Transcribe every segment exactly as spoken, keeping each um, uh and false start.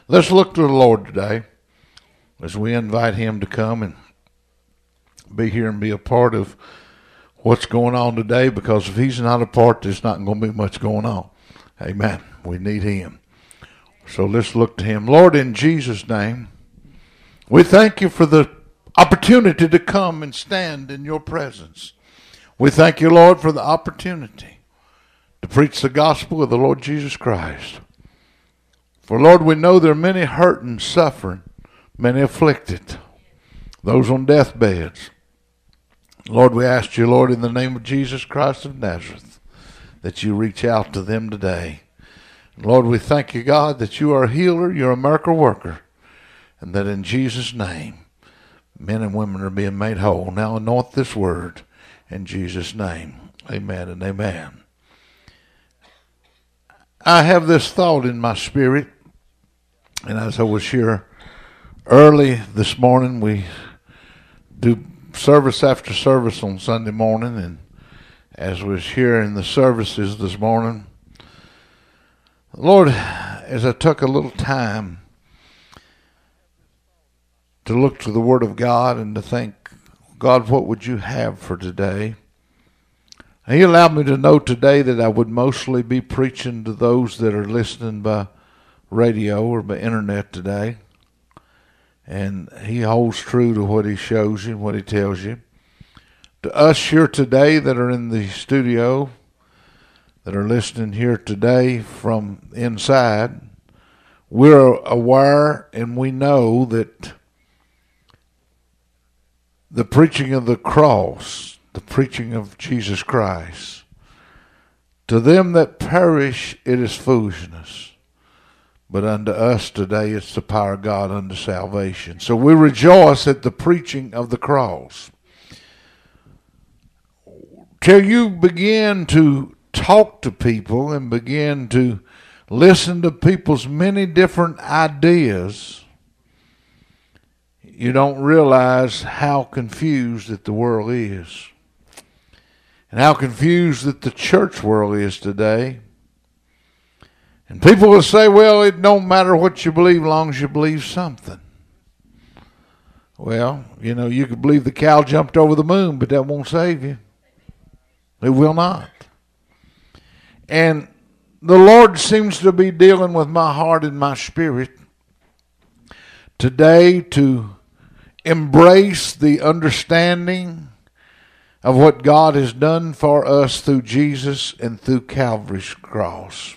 Let's look to the Lord today as we invite him to come and be here and be a part of what's going on today, because if he's not a part, there's not going to be much going on. Amen. We need him. So let's look to him. Lord, in Jesus' name, we thank you for the opportunity to come and stand in your presence. We thank you, Lord, for the opportunity to preach the gospel of the Lord Jesus Christ. For, Lord, we know there are many hurting, suffering, many afflicted, those on deathbeds. Lord, we ask you, Lord, in the name of Jesus Christ of Nazareth, that you reach out to them today. Lord, we thank you, God, that you are a healer, you're a miracle worker, and that in Jesus' name, men and women are being made whole. Now anoint this word in Jesus' name. Amen and amen. I have this thought in my spirit, and as I was here early this morning, we do service after service on Sunday morning, and as we was here in the services this morning, Lord, as I took a little time to look to the Word of God and to think, God, what would you have for today? And he allowed me to know today that I would mostly be preaching to those that are listening by radio or by internet today. And he holds true to what he shows you, what he tells you. To us here today that are in the studio, that are listening here today from inside, we're aware and we know that the preaching of the cross, the preaching of Jesus Christ, to them that perish it is foolishness. But unto us today it's the power of God unto salvation. So we rejoice at the preaching of the cross. Till you begin to talk to people and begin to listen to people's many different ideas, you don't realize how confused that the world is. And how confused that the church world is today. And people will say, well, it don't matter what you believe as long as you believe something. Well, you know, you could believe the cow jumped over the moon, but that won't save you. It will not. And the Lord seems to be dealing with my heart and my spirit today to embrace the understanding of what God has done for us through Jesus and through Calvary's cross.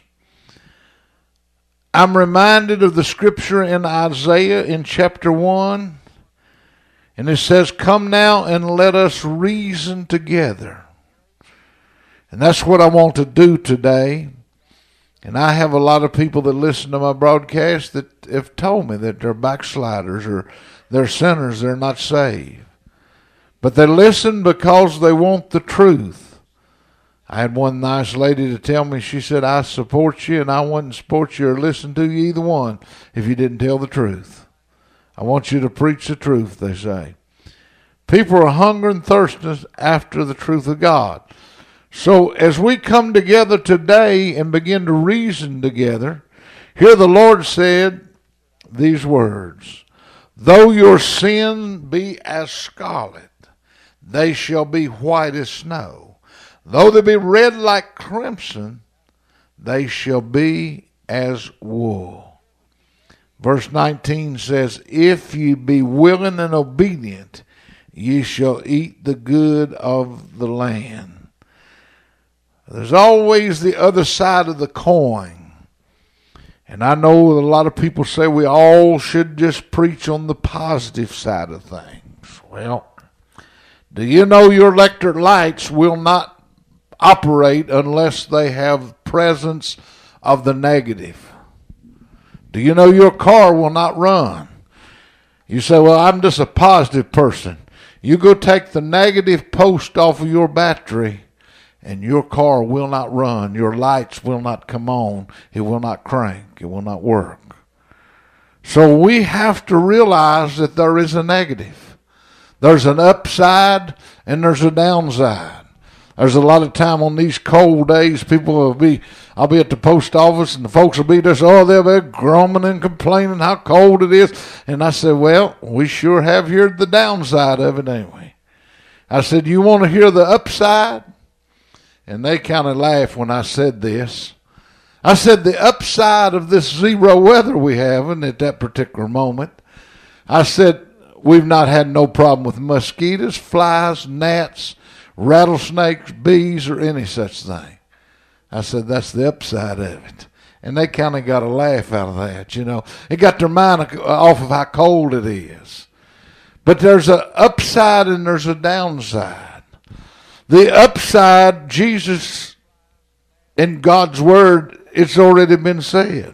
I'm reminded of the scripture in Isaiah in chapter one, and it says, come now and let us reason together. And that's what I want to do today. And I have a lot of people that listen to my broadcast that have told me that they're backsliders or they're sinners, they're not saved. But they listen because they want the truth. I had one nice lady to tell me, she said, I support you and I wouldn't support you or listen to you either one if you didn't tell the truth. I want you to preach the truth, they say. People are hungry and thirsty after the truth of God. So as we come together today and begin to reason together, here the Lord said these words, though your sin be as scarlet, they shall be white as snow. Though they be red like crimson, they shall be as wool. Verse nineteen says, if ye be willing and obedient, ye shall eat the good of the land. There's always the other side of the coin. And I know a lot of people say we all should just preach on the positive side of things. Well, do you know your electric lights will not operate unless they have presence of the negative? Do you know your car will not run? You say, well, I'm just a positive person. You go take the negative post off of your battery and your car will not run. Your lights will not come on. It will not crank. It will not work. So we have to realize that there is a negative. There's an upside and there's a downside. There's a lot of time on these cold days, people will be I'll be at the post office, and the folks will be just, oh, they'll be grumbling and complaining how cold it is. And I said, well, we sure have heard the downside of it, ain't we? I said, you want to hear the upside? And they kind of laughed when I said this. I said, the upside of this zero weather we having at that particular moment, I said, we've not had no problem with mosquitoes, flies, gnats, rattlesnakes, bees, or any such thing. I said, that's the upside of it. And they kind of got a laugh out of that, you know. It got their mind off of how cold it is. But there's an upside and there's a downside. The upside, Jesus, in God's word, it's already been said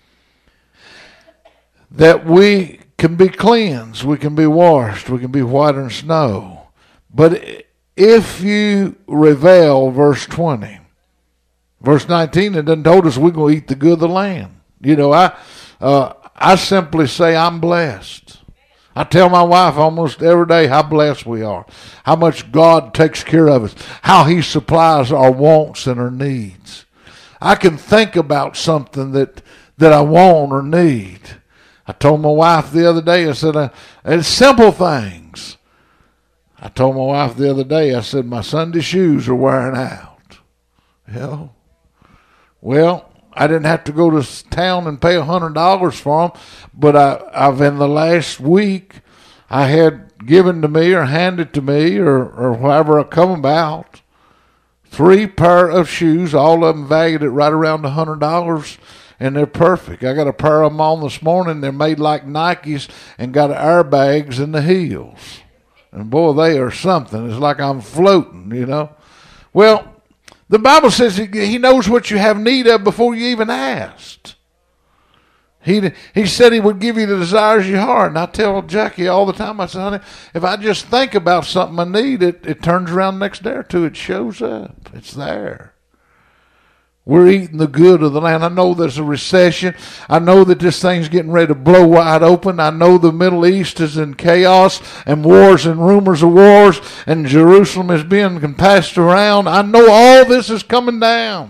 that we can be cleansed, we can be washed, we can be whiter than snow. But if you rebel, verse twenty, verse nineteen, it done told us we're going to eat the good of the land. You know, I uh, I simply say I'm blessed. I tell my wife almost every day how blessed we are, how much God takes care of us, how he supplies our wants and our needs. I can think about something that, that I want or need. I told my wife the other day, I said, uh, it's simple things. I told my wife the other day, I said, my Sunday shoes are wearing out. You know? Well, I didn't have to go to town and pay one hundred dollars for them, but I, I've in the last week, I had given to me or handed to me or, or however I come about, three pair of shoes, all of them valued at right around one hundred dollars, and they're perfect. I got a pair of them on this morning. They're made like Nikes and got airbags in the heels. And boy, they are something. It's like I'm floating, you know. Well, the Bible says he knows what you have need of before you even asked. He he said he would give you the desires of your heart. And I tell Jackie all the time, I said, honey, if I just think about something I need, it, it turns around next day or two. It shows up. It's there. We're eating the good of the land. I know there's a recession. I know that this thing's getting ready to blow wide open. I know the Middle East is in chaos and wars and rumors of wars, and Jerusalem is being passed around. I know all this is coming down.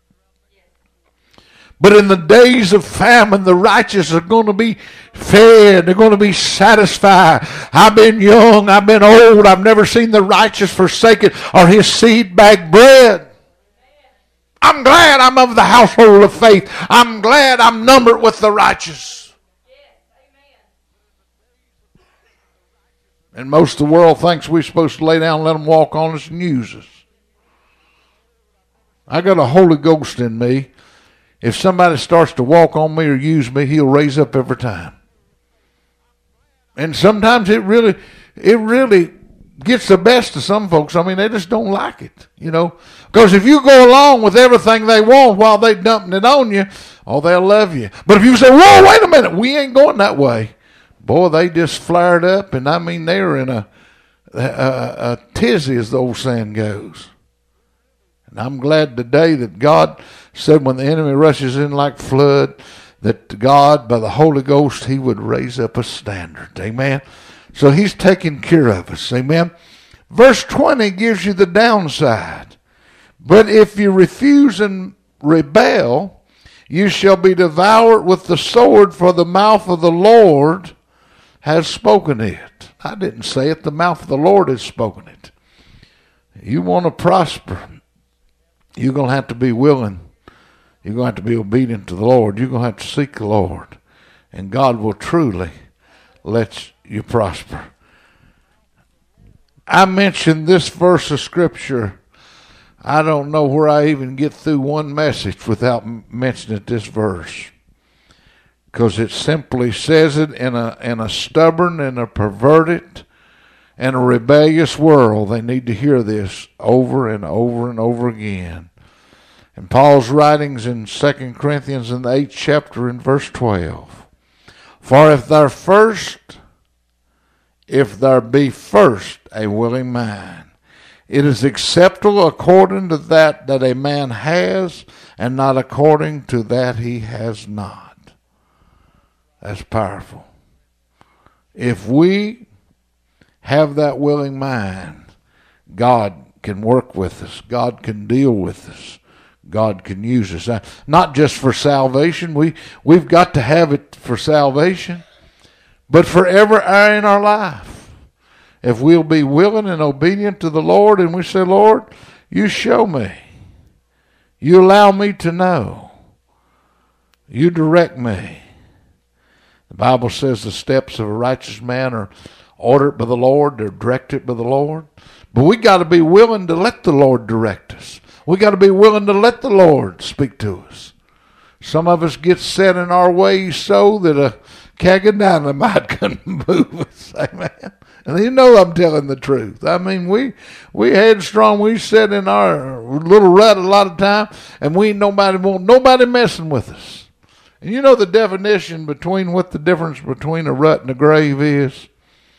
But in the days of famine, the righteous are going to be fed. They're going to be satisfied. I've been young. I've been old. I've never seen the righteous forsaken or his seed beg bread. I'm glad I'm of the household of faith. I'm glad I'm numbered with the righteous. And most of the world thinks we're supposed to lay down and let them walk on us and use us. I got a Holy Ghost in me. If somebody starts to walk on me or use me, he'll raise up every time. And sometimes it really, it really gets the best of some folks. I mean, they just don't like it, you know. Because if you go along with everything they want while they dumping it on you, oh, they'll love you. But if you say, whoa, wait a minute, we ain't going that way. Boy, they just flared up, and I mean, they're in a, a, a tizzy, as the old saying goes. And I'm glad today that God said when the enemy rushes in like flood, that God, by the Holy Ghost, he would raise up a standard. Amen. So he's taking care of us. Amen. Verse twenty gives you the downside. But if you refuse and rebel, you shall be devoured with the sword, for the mouth of the Lord has spoken it. I didn't say it. The mouth of the Lord has spoken it. You want to prosper, you're going to have to be willing. You're going to have to be obedient to the Lord. You're going to have to seek the Lord. And God will truly let you prosper. I mentioned this verse of Scripture. I don't know where I even get through one message without mentioning this verse. Because it simply says it in a, in a stubborn and a perverted and a rebellious world. They need to hear this over and over and over again. In Paul's writings in Second Corinthians in the eighth chapter in verse twelve. For if there first, if there be first a willing mind, it is acceptable according to that that a man has, and not according to that he has not. That's powerful. If we have that willing mind, God can work with us. God can deal with us. God can use us. Uh, not just for salvation. We, we've got to have it for salvation, but forever in our life. If we'll be willing and obedient to the Lord, and we say, Lord, you show me. You allow me to know. You direct me. The Bible says the steps of a righteous man are ordered by the Lord. They're directed by the Lord. But we got to be willing to let the Lord direct us. We got to be willing to let the Lord speak to us. Some of us get set in our ways so that a keg of dynamite couldn't move us. Amen. And you know I'm telling the truth. I mean, we we headstrong. We sit in our little rut a lot of time, and we ain't nobody want nobody messing with us. And you know the definition between what the difference between a rut and a grave is?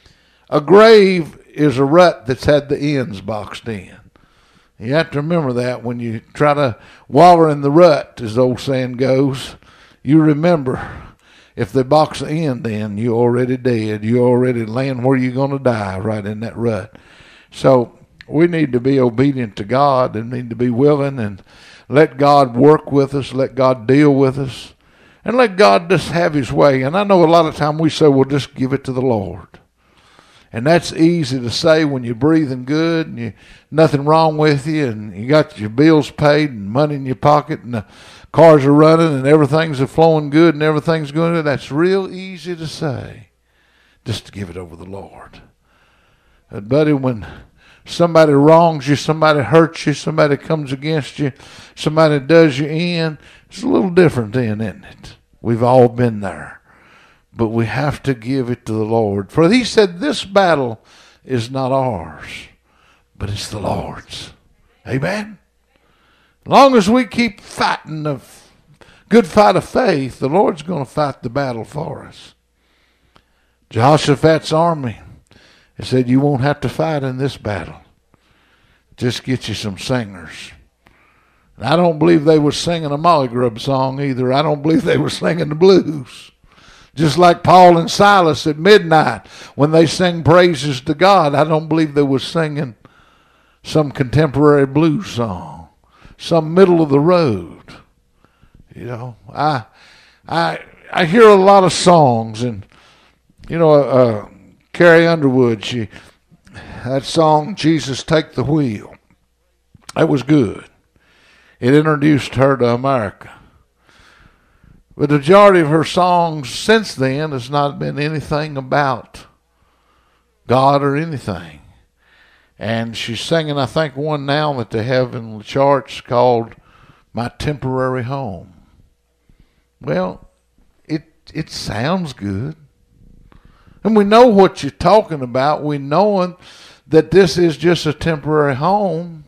A grave is a rut that's had the ends boxed in. You have to remember that when you try to waller in the rut, as the old saying goes. You remember, if they box the end in, you're already dead. You're already laying where you're going to die, right in that rut. So we need to be obedient to God and need to be willing and let God work with us, let God deal with us, and let God just have his way. And I know a lot of time we say, well, just give it to the Lord. And that's easy to say when you're breathing good and you nothing wrong with you and you got your bills paid and money in your pocket and the cars are running and everything's flowing good and everything's going good. That's real easy to say, just to give it over the Lord. But buddy, when somebody wrongs you, somebody hurts you, somebody comes against you, somebody does you in, it's a little different then, isn't it? We've all been there. But we have to give it to the Lord. For he said this battle is not ours, but it's the Lord's. Amen? As long as we keep fighting the good fight of faith, the Lord's going to fight the battle for us. Jehoshaphat's army, he said, you won't have to fight in this battle. Just get you some singers. And I don't believe they were singing a Molly Grub song either. I don't believe they were singing the blues. Just like Paul and Silas at midnight when they sang praises to God, I don't believe they were singing some contemporary blues song, some middle of the road. You know, I I I hear a lot of songs, and you know, uh, Carrie Underwood, she that song "Jesus Take the Wheel," that was good. It introduced her to America. But the majority of her songs since then has not been anything about God or anything. And she's singing, I think, one now that they have in the charts called My Temporary Home. Well, it it sounds good. And we know what you're talking about. We know that this is just a temporary home.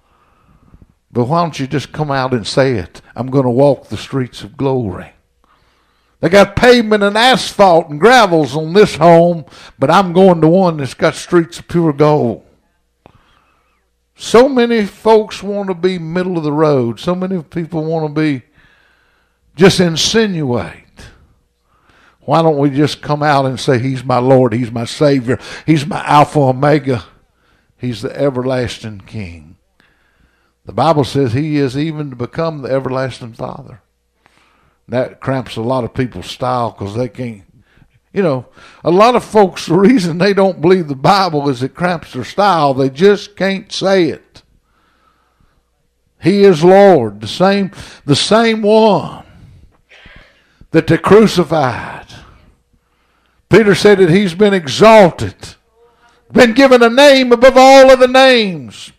But why don't you just come out and say it? I'm going to walk the streets of glory. They got pavement and asphalt and gravels on this home, but I'm going to one that's got streets of pure gold. So many folks want to be middle of the road. So many people want to be just insinuate. Why don't we just come out and say, he's my Lord, he's my Savior, he's my Alpha Omega, he's the everlasting King. The Bible says he is even to become the everlasting Father. That cramps a lot of people's style because they can't, you know, a lot of folks, the reason they don't believe the Bible is it cramps their style. They just can't say it. He is Lord, the same, the same one that they crucified. Peter said that he's been exalted, been given a name above all other names.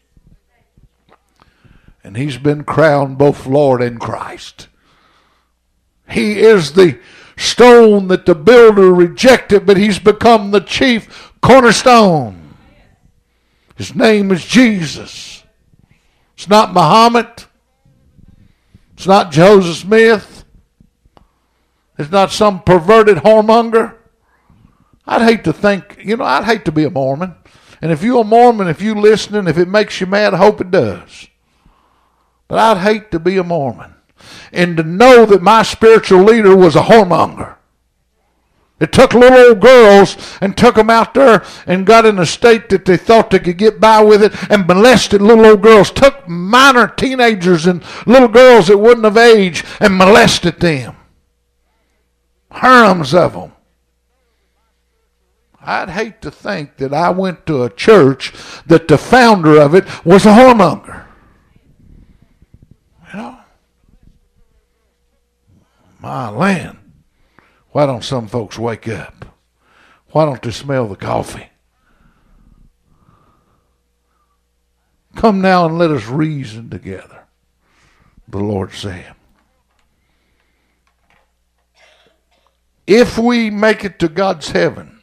And he's been crowned both Lord and Christ. He is the stone that the builder rejected, but he's become the chief cornerstone. His name is Jesus. It's not Muhammad. It's not Joseph Smith. It's not some perverted whoremonger. I'd hate to think, you know, I'd hate to be a Mormon. And if you're a Mormon, if you're listening, if it makes you mad, I hope it does. But I'd hate to be a Mormon and to know that my spiritual leader was a whoremonger. It took little old girls and took them out there and got in a state that they thought they could get by with it and molested little old girls. Took minor teenagers and little girls that wouldn't have aged and molested them. Harems of them. I'd hate to think that I went to a church that the founder of it was a whoremonger. You know? My land. Why don't some folks wake up? Why don't they smell the coffee? Come now and let us reason together, the Lord said. If we make it to God's heaven,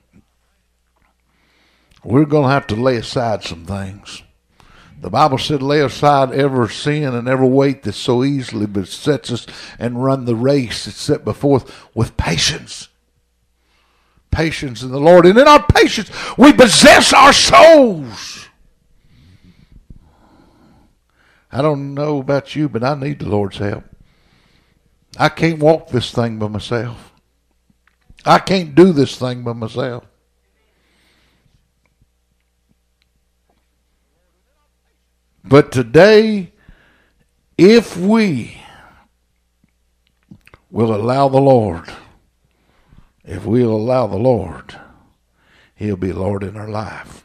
we're going to have to lay aside some things. The Bible said, lay aside every sin and every weight that so easily besets us and run the race that's set before us with patience. Patience in the Lord. And in our patience, we possess our souls. I don't know about you, but I need the Lord's help. I can't walk this thing by myself. I can't do this thing by myself. But today, if we will allow the Lord, if we'll allow the Lord, He'll be Lord in our life.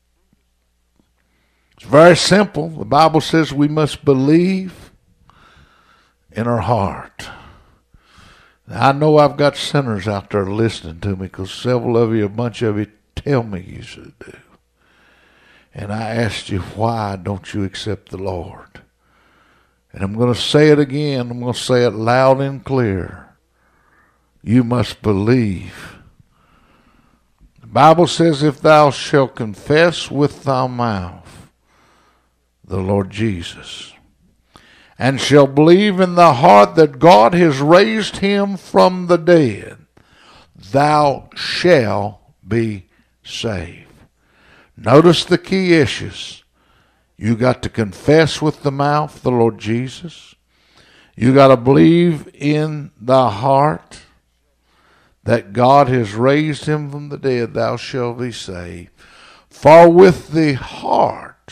It's very simple. The Bible says we must believe in our heart. Now, I know I've got sinners out there listening to me because several of you, a bunch of you, tell me you should do. And I asked you, why don't you accept the Lord? And I'm going to say it again. I'm going to say it loud and clear. You must believe. The Bible says, if thou shalt confess with thy mouth the Lord Jesus, and shall believe in thy heart that God has raised him from the dead, thou shalt be saved. Notice the key issues. You got to confess with the mouth the Lord Jesus. You got to believe in thy heart that God has raised him from the dead, thou shalt be saved. For with the heart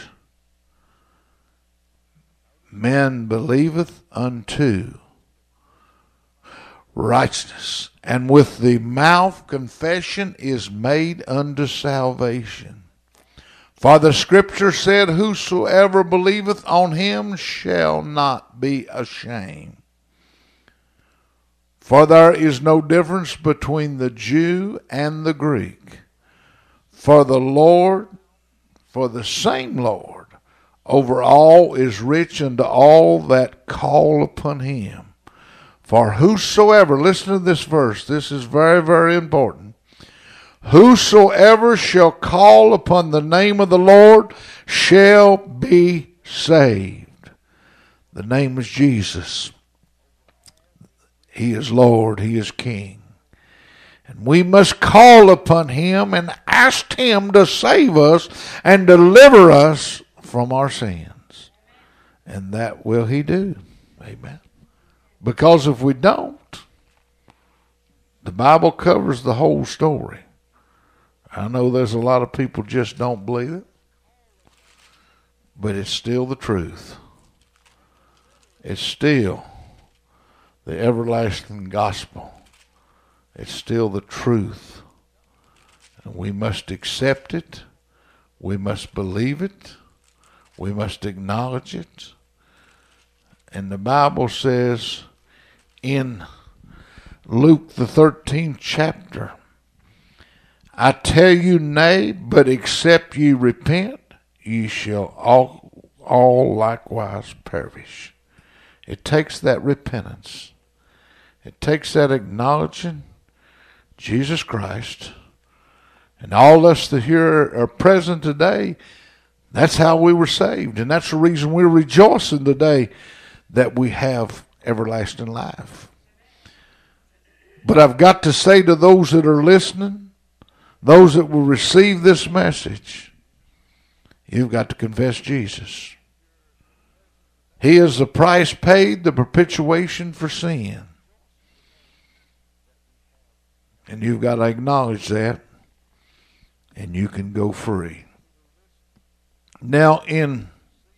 man believeth unto righteousness, and with the mouth confession is made unto salvation. For the scripture said, whosoever believeth on him shall not be ashamed. For there is no difference between the Jew and the Greek. For the Lord, for the same Lord, over all is rich unto all that call upon him. For whosoever, listen to this verse, this is very, very important. Whosoever shall call upon the name of the Lord shall be saved. The name is Jesus. He is Lord. He is King. And we must call upon him and ask him to save us and deliver us from our sins. And that will he do. Amen. Because if we don't, the Bible covers the whole story. I know there's a lot of people just don't believe it, but it's still the truth. It's still the everlasting gospel. It's still the truth. And we must accept it. We must believe it. We must acknowledge it. And the Bible says in Luke the thirteenth chapter, I tell you nay, but except ye repent, ye shall all, all likewise perish. It takes that repentance. It takes that acknowledging Jesus Christ. And all us that here are present today, that's how we were saved. And that's the reason we're rejoicing today that we have everlasting life. But I've got to say to those that are listening, those that will receive this message, you've got to confess Jesus. He is the price paid, the perpetuation for sin. And you've got to acknowledge that, and you can go free. Now in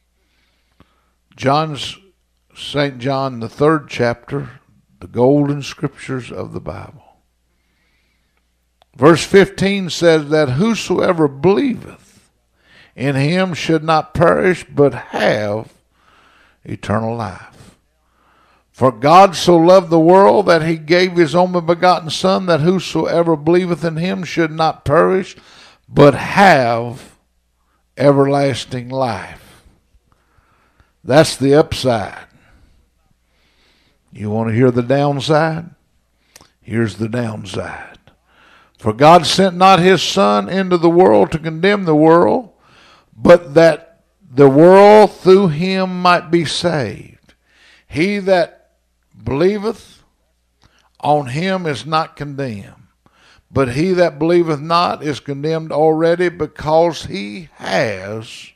John's, Saint John, the third chapter, the golden scriptures of the Bible, verse fifteen says that whosoever believeth in him should not perish, but have eternal life. For God so loved the world that he gave his only begotten Son, that whosoever believeth in him should not perish, but have everlasting life. That's the upside. You want to hear the downside? Here's the downside. For God sent not his Son into the world to condemn the world, but that the world through him might be saved. He that believeth on him is not condemned, but he that believeth not is condemned already, because he has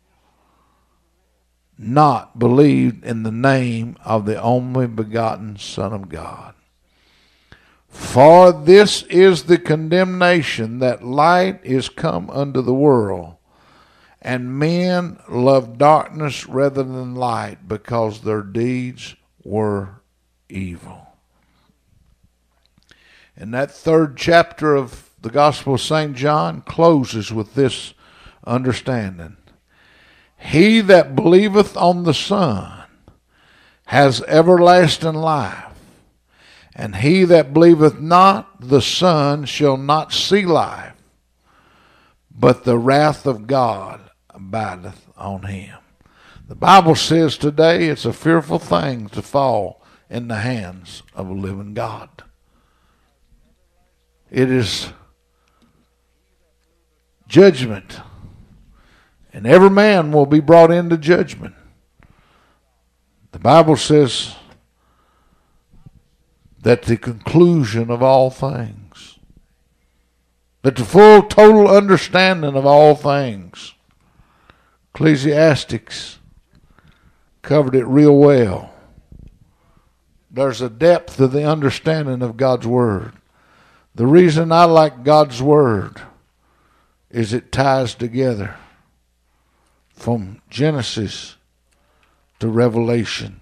not believed in the name of the only begotten Son of God. For this is the condemnation, that light is come unto the world, and men love darkness rather than light, because their deeds were evil. And that third chapter of the Gospel of Saint John closes with this understanding. He that believeth on the Son has everlasting life, and he that believeth not the Son shall not see life, but the wrath of God abideth on him. The Bible says today it's a fearful thing to fall in the hands of a living God. It is judgment, and every man will be brought into judgment. The Bible says that the conclusion of all things, that the full total understanding of all things, Ecclesiastes covered it real well. There's a depth to the understanding of God's Word. The reason I like God's Word is it ties together from Genesis to Revelation.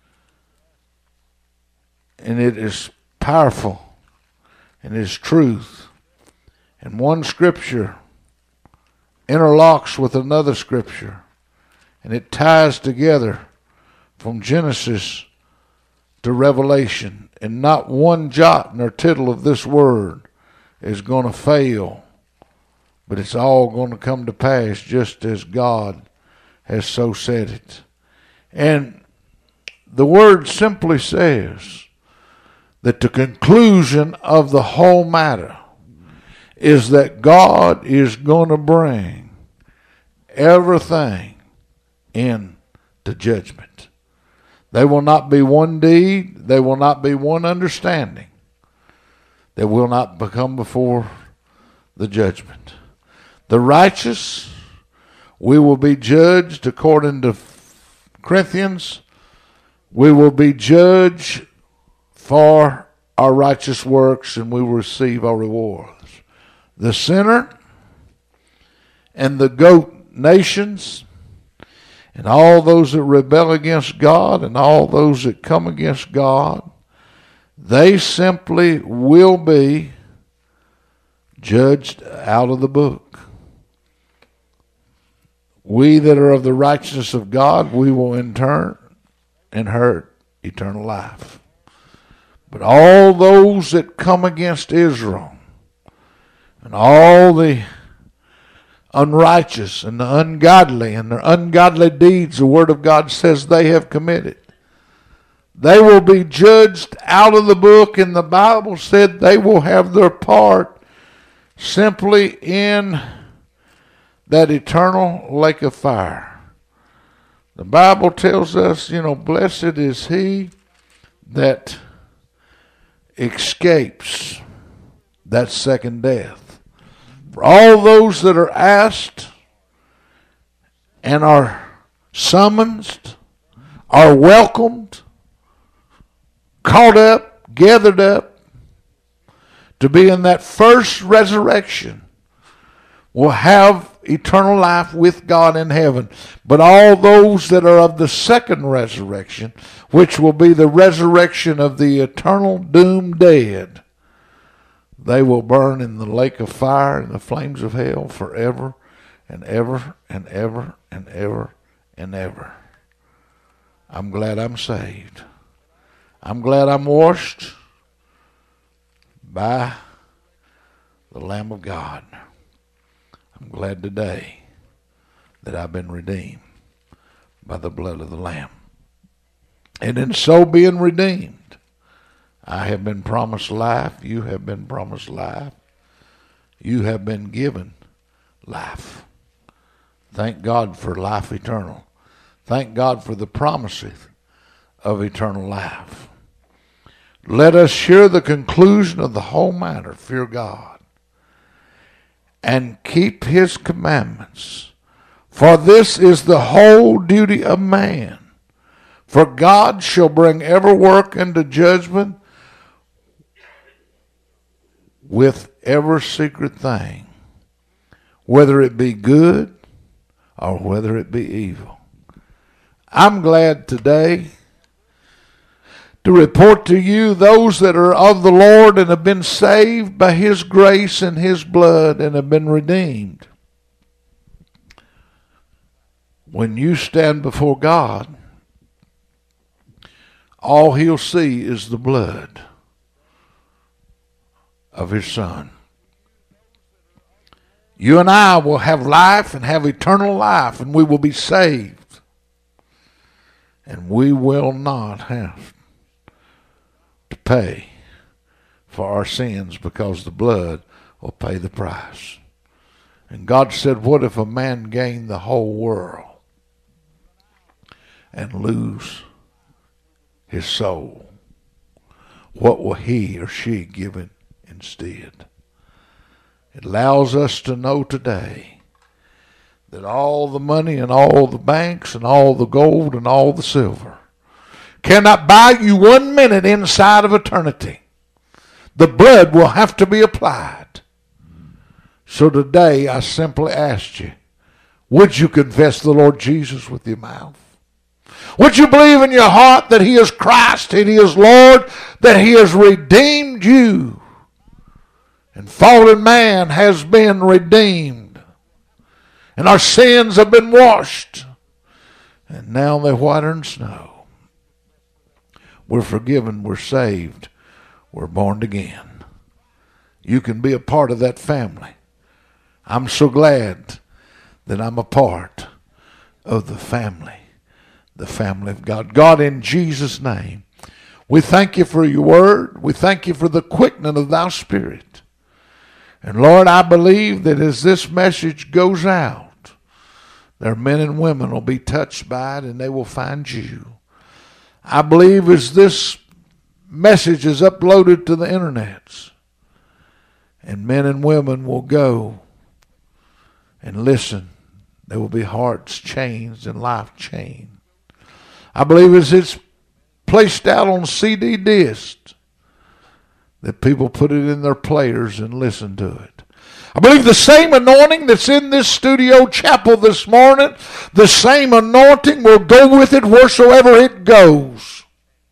And it is powerful, and it is truth. And one scripture interlocks with another scripture, and it ties together from Genesis to Revelation. And not one jot nor tittle of this word is going to fail, but it's all going to come to pass just as God has so said it. And the word simply says that the conclusion of the whole matter is that God is going to bring everything into judgment. There will not be one deed, there will not be one understanding that will not become before the judgment. The righteous, we will be judged according to Corinthians. We will be judged for our righteous works, and we will receive our rewards. The sinner and the goat nations and all those that rebel against God and all those that come against God, they simply will be judged out of the book. We that are of the righteousness of God, we will in turn inherit eternal life. But all those that come against Israel, and all the unrighteous and the ungodly and their ungodly deeds, the Word of God says they have committed, they will be judged out of the book, and the Bible said they will have their part simply in that eternal lake of fire. The Bible tells us, you know, blessed is he that escapes that second death. For all those that are asked and are summoned, are welcomed, caught up, gathered up to be in that first resurrection will have eternal life with God in heaven. But all those that are of the second resurrection, which will be the resurrection of the eternal doomed dead, they will burn in the lake of fire and the flames of hell forever and ever and ever and ever and ever. I'm glad I'm saved. I'm glad I'm washed by the Lamb of God. I'm glad today that I've been redeemed by the blood of the Lamb. And in so being redeemed, I have been promised life. You have been promised life. You have been given life. Thank God for life eternal. Thank God for the promises of eternal life. Let us share the conclusion of the whole matter. Fear God and keep his commandments. For this is the whole duty of man. For God shall bring every work into judgment with every secret thing, whether it be good or whether it be evil. I'm glad today to report to you those that are of the Lord and have been saved by his grace and his blood and have been redeemed. When you stand before God, all he'll see is the blood of his Son. You and I will have life and have eternal life, and we will be saved. And we will not have to pay for our sins, because the blood will pay the price. And God said, what if a man gain the whole world and lose his soul? What will he or she give it instead? It allows us to know today that all the money and all the banks and all the gold and all the silver cannot buy you one minute inside of eternity. The blood will have to be applied. So today I simply ask you, would you confess the Lord Jesus with your mouth? Would you believe in your heart that he is Christ and he is Lord, that he has redeemed you? And fallen man has been redeemed. And our sins have been washed. And now they're whiter than snow. We're forgiven, we're saved, we're born again. You can be a part of that family. I'm so glad that I'm a part of the family, the family of God. God, in Jesus' name, we thank you for your word. We thank you for the quickening of thy spirit. And Lord, I believe that as this message goes out, their men and women will be touched by it and they will find you. I believe as this message is uploaded to the internets, and men and women will go and listen, there will be hearts changed and life changed. I believe as it's placed out on C D discs, that people put it in their players and listen to it. I believe the same anointing that's in this studio chapel this morning, the same anointing will go with it wheresoever it goes.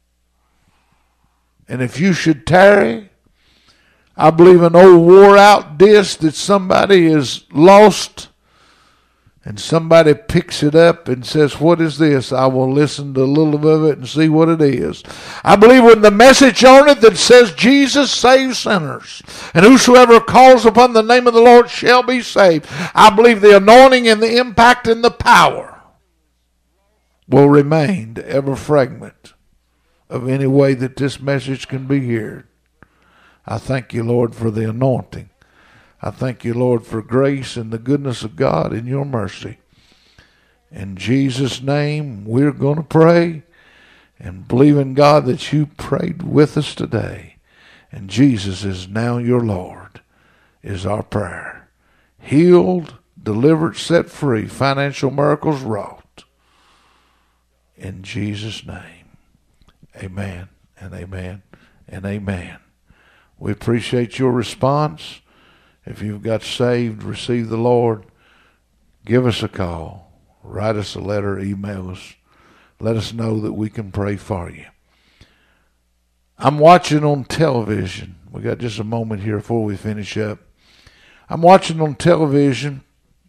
And if you should tarry, I believe an old wore-out disc that somebody has lost, and somebody picks it up and says, what is this? I will listen to a little of it and see what it is. I believe when the message on it that says Jesus saves sinners, and whosoever calls upon the name of the Lord shall be saved, I believe the anointing and the impact and the power will remain to every fragment of any way that this message can be heard. I thank you, Lord, for the anointing. I thank you, Lord, for grace and the goodness of God and your mercy. In Jesus' name, we're going to pray and believe in God that you prayed with us today. And Jesus is now your Lord, is our prayer. Healed, delivered, set free, financial miracles wrought. In Jesus' name, amen and amen and amen. We appreciate your response. If you've got saved, received the Lord, give us a call. Write us a letter, email us. Let us know that we can pray for you. I'm watching on television. We got just a moment here before we finish up. I'm watching on television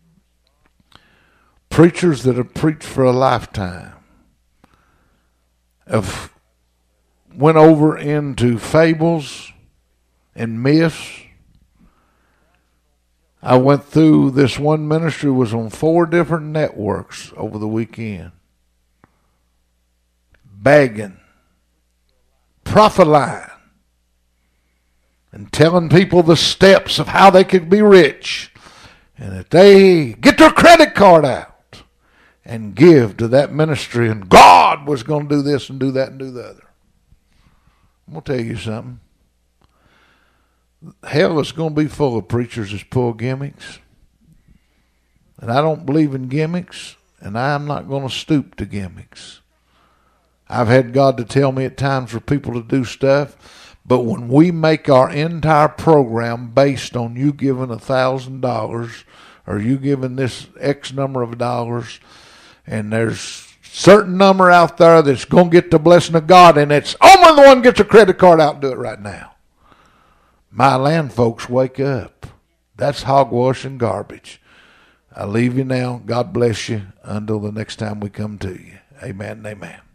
preachers that have preached for a lifetime have went over into fables and myths. I went through this one ministry, was on four different networks over the weekend, begging, prophesying, and telling people the steps of how they could be rich, and that they get their credit card out and give to that ministry, and God was going to do this and do that and do the other. I'm going to tell you something. Hell is going to be full of preachers that pull gimmicks. And I don't believe in gimmicks, and I'm not going to stoop to gimmicks. I've had God to tell me at times for people to do stuff, but when we make our entire program based on you giving a thousand dollars or you giving this X number of dollars, and there's certain number out there that's going to get the blessing of God, and it's only the one who gets a credit card out and do it right now. My land folks, wake up. That's hogwash and garbage. I leave you now. God bless you until the next time we come to you. Amen and amen.